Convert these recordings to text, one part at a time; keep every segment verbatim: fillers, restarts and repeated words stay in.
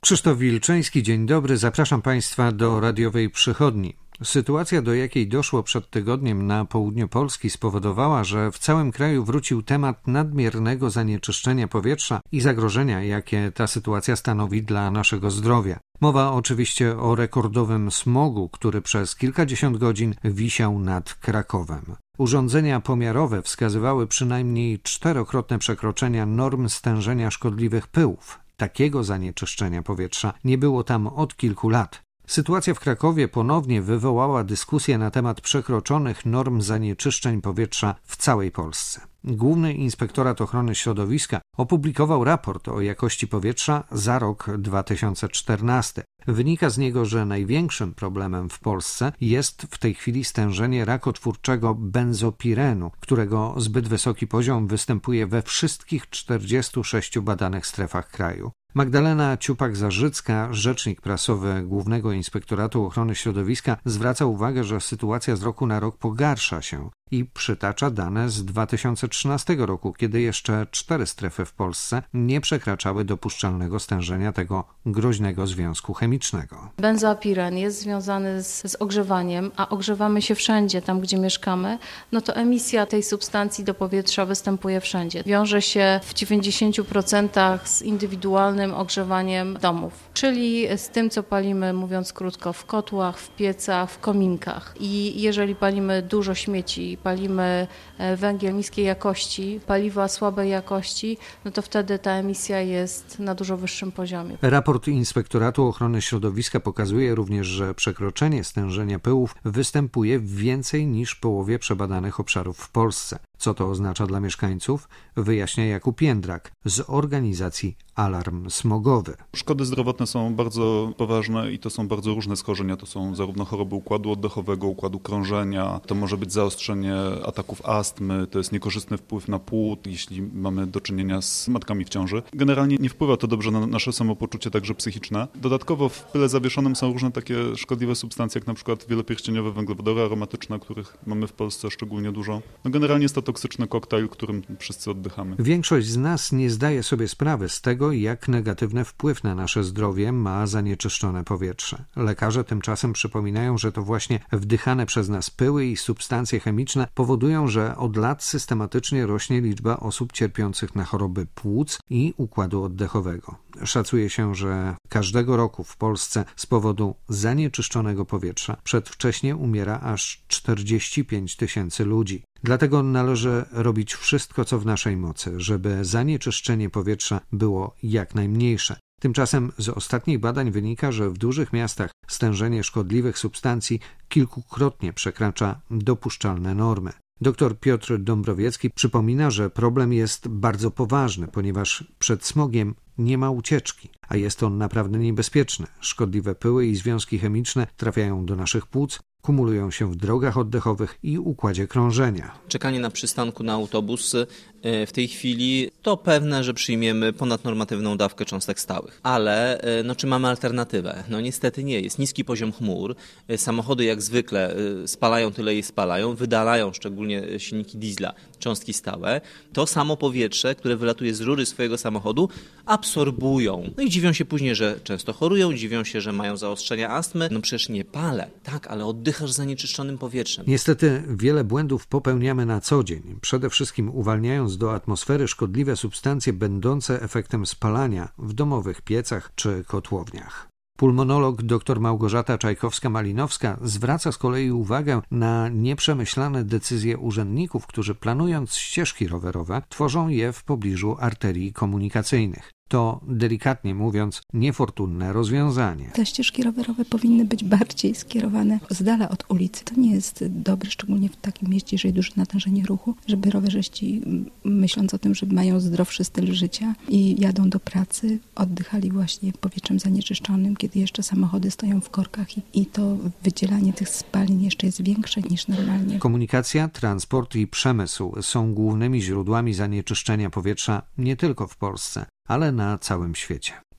Krzysztof Wilczyński, dzień dobry. Zapraszam Państwa do radiowej przychodni. Sytuacja, do jakiej doszło przed tygodniem na południu Polski, spowodowała, że w całym kraju wrócił temat nadmiernego zanieczyszczenia powietrza i zagrożenia, jakie ta sytuacja stanowi dla naszego zdrowia. Mowa oczywiście o rekordowym smogu, który przez kilkadziesiąt godzin wisiał nad Krakowem. Urządzenia pomiarowe wskazywały przynajmniej czterokrotne przekroczenia norm stężenia szkodliwych pyłów. Takiego zanieczyszczenia powietrza nie było tam od kilku lat. Sytuacja w Krakowie ponownie wywołała dyskusję na temat przekroczonych norm zanieczyszczeń powietrza w całej Polsce. Główny Inspektorat Ochrony Środowiska opublikował raport o jakości powietrza za rok dwa tysiące czternasty. Wynika z niego, że największym problemem w Polsce jest w tej chwili stężenie rakotwórczego benzopirenu, którego zbyt wysoki poziom występuje we wszystkich czterdziestu sześciu badanych strefach kraju. Magdalena Ciupak-Zarzycka, rzecznik prasowy Głównego Inspektoratu Ochrony Środowiska, zwraca uwagę, że sytuacja z roku na rok pogarsza się i przytacza dane z dwa tysiące trzynastego roku, kiedy jeszcze cztery strefy w Polsce nie przekraczały dopuszczalnego stężenia tego groźnego związku chemicznego. Benzoapiren jest związany z, z ogrzewaniem, a ogrzewamy się wszędzie, tam gdzie mieszkamy, no to emisja tej substancji do powietrza występuje wszędzie. Wiąże się w dziewięćdziesięciu procentach z indywidualnym ogrzewaniem domów, czyli z tym, co palimy, mówiąc krótko, w kotłach, w piecach, w kominkach. I jeżeli palimy dużo śmieci, palimy węgiel niskiej jakości, paliwa słabej jakości, no to wtedy ta emisja jest na dużo wyższym poziomie. Raport Inspektoratu Ochrony Środowiska pokazuje również, że przekroczenie stężenia pyłów występuje w więcej niż połowie przebadanych obszarów w Polsce. Co to oznacza dla mieszkańców? Wyjaśnia Jakub Jędrak z organizacji Alarm Smogowy. Szkody zdrowotne są bardzo poważne i to są bardzo różne schorzenia. To są zarówno choroby układu oddechowego, układu krążenia, to może być zaostrzenie ataków astmy, to jest niekorzystny wpływ na płód, jeśli mamy do czynienia z matkami w ciąży. Generalnie nie wpływa to dobrze na nasze samopoczucie, także psychiczne. Dodatkowo w pyle zawieszonym są różne takie szkodliwe substancje, jak na przykład wielopierścieniowe węglowodory aromatyczne, których mamy w Polsce szczególnie dużo. No generalnie jest to toksyczny koktajl, którym wszyscy oddychamy. Większość z nas nie zdaje sobie sprawy z tego, jak negatywny wpływ na nasze zdrowie ma zanieczyszczone powietrze. Lekarze tymczasem przypominają, że to właśnie wdychane przez nas pyły i substancje chemiczne powodują, że od lat systematycznie rośnie liczba osób cierpiących na choroby płuc i układu oddechowego. Szacuje się, że każdego roku w Polsce z powodu zanieczyszczonego powietrza przedwcześnie umiera aż czterdzieści pięć tysięcy ludzi. Dlatego należy robić wszystko, co w naszej mocy, żeby zanieczyszczenie powietrza było jak najmniejsze. Tymczasem z ostatnich badań wynika, że w dużych miastach stężenie szkodliwych substancji kilkukrotnie przekracza dopuszczalne normy. Doktor Piotr Dąbrowiecki przypomina, że problem jest bardzo poważny, ponieważ przed smogiem nie ma ucieczki, a jest on naprawdę niebezpieczny. Szkodliwe pyły i związki chemiczne trafiają do naszych płuc, kumulują się w drogach oddechowych i układzie krążenia. Czekanie na przystanku na autobus w tej chwili to pewne, że przyjmiemy ponadnormatywną dawkę cząstek stałych. Ale no, czy mamy alternatywę? No niestety nie. Jest niski poziom chmur. Samochody jak zwykle spalają tyle i spalają, wydalają szczególnie silniki diesla cząstki stałe. To samo powietrze, które wylatuje z rury swojego samochodu, absorbują. No i dziwią się później, że często chorują, dziwią się, że mają zaostrzenia astmy. No przecież nie palę. Tak, ale oddychasz zanieczyszczonym powietrzem. Niestety wiele błędów popełniamy na co dzień. Przede wszystkim uwalniając do atmosfery szkodliwe substancje będące efektem spalania w domowych piecach czy kotłowniach. Pulmonolog dr Małgorzata Czajkowska-Malinowska zwraca z kolei uwagę na nieprzemyślane decyzje urzędników, którzy planując ścieżki rowerowe, tworzą je w pobliżu arterii komunikacyjnych. To, delikatnie mówiąc, niefortunne rozwiązanie. Te ścieżki rowerowe powinny być bardziej skierowane z dala od ulicy. To nie jest dobre, szczególnie w takim mieście, jeżeli duże natężenie ruchu, żeby rowerzyści, myśląc o tym, że mają zdrowszy styl życia i jadą do pracy, oddychali właśnie powietrzem zanieczyszczonym, kiedy jeszcze samochody stoją w korkach i, i to wydzielanie tych spalin jeszcze jest większe niż normalnie. Komunikacja, transport i przemysł są głównymi źródłami zanieczyszczenia powietrza nie tylko w Polsce, ale na całym świecie.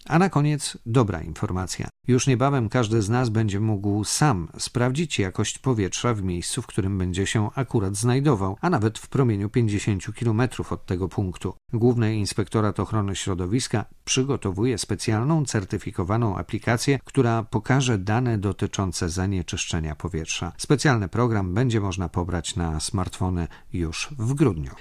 A na koniec dobra informacja. Już niebawem każdy z nas będzie mógł sam sprawdzić jakość powietrza w miejscu, w którym będzie się akurat znajdował, a nawet w promieniu pięćdziesięciu kilometrów od tego punktu. Główny Inspektorat Ochrony Środowiska przygotowuje specjalną, certyfikowaną aplikację, która pokaże dane dotyczące zanieczyszczenia powietrza. Specjalny program będzie można pobrać na smartfony już w grudniu.